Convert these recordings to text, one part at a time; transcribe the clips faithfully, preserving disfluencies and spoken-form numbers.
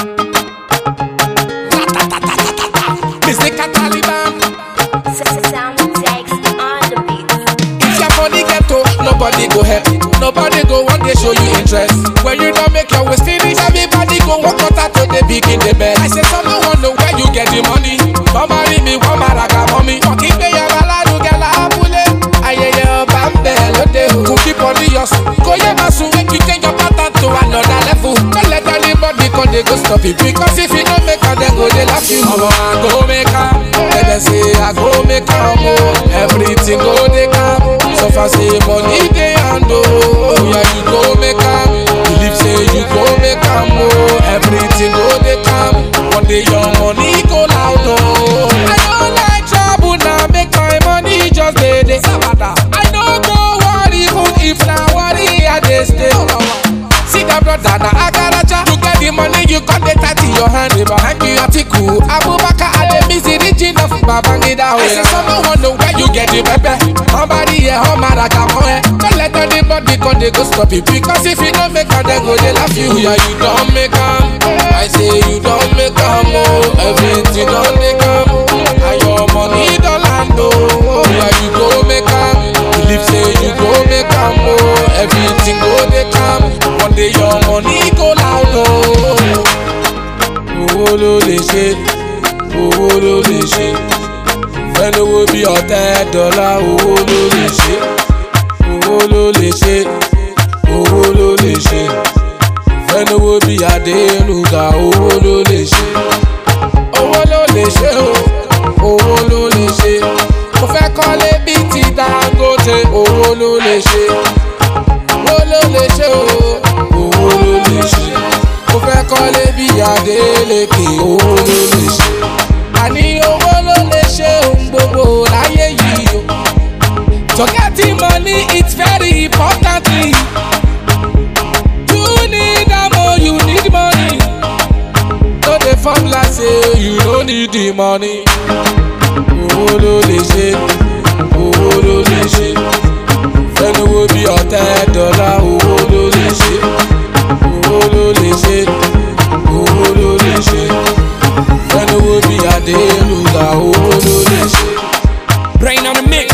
Mister Taliban. Sound takes on the beat. If you're for the ghetto, nobody go help. Nobody go one day show you interest. When you don't make your waist finish, everybody go walk out to the big in the bed. I say some no one know where you get the money. Come marry me, one maraca mommy. Keep me your baladu gala apule. Ayeye bambe lode. Go keep on the yours. Go ye masu make you change your pattern to another level. Don't let anybody come they go stop it. Because if you don't make her, they go they laugh you. Mama, I go make her. Let them say I go make her more. Everything go they come. So far say money they and oh yeah you go make her. Believe say you go make her more. Everything go they come. One day your money go loud oh. I don't like trouble now. Make my money just day day. I don't go worry even if now worry I dey stay. See that brother now I got a job. You get the money you got the tight in your hand. Behind you article Abubakar I dey miss the region of Babangida. I say some no one know where you get the pepper. Somebody here home maraca moe. Don't let anybody come they go stop it. Because if you don't make her they go they laugh you. Yeah you don't make her. I say you don't make her more. Everything don't they come. And your money don't land oh. Yeah you go make her. Believe say you go make her more. Everything go they come. One day your money go loud oh. Owó ló lè ṣe, owó ló lè ṣe. Fẹ́ lówó bí ọ̀tẹ́ dọ́là, owó ló lè ṣe. Owó ló lè ṣe, owó ló lè ṣe. Fẹ́ lówó bí Adénúgà, owó ló lè ṣe. Owó ló lè ṣe o, owó ló lè ṣe. Mo fẹ́ kọ́lé bí ti Dangote, owó ló lè ṣe. Owó ló lè ṣe o, owó ló lè ṣe. Mo fẹ́ kọ́lé bí Adélékè, owó ló lè ṣe. Àní owó ló lè ṣe ohun gbogbo láyé yìí o. To get the money it's very important. You need am o, you need money. No dey form like say you no need the money. Owó ló lè ṣe, owó ló lè ṣe. Fẹ́nuwó bí ọ̀tẹ́ dọ́là, owó ló lè ṣe. Owó ló lè ṣe, owó ló lè ṣe. Fẹ́nuwó bí Adénúgà, owó ló lè ṣe. Brain on the mix.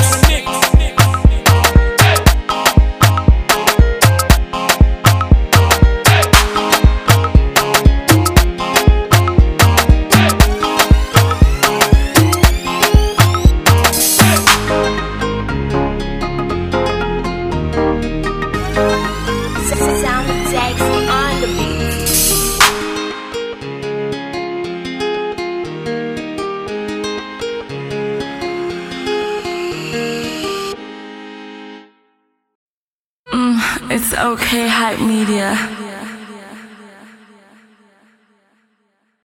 Sound takes on the beat. It's okay, Hype Media.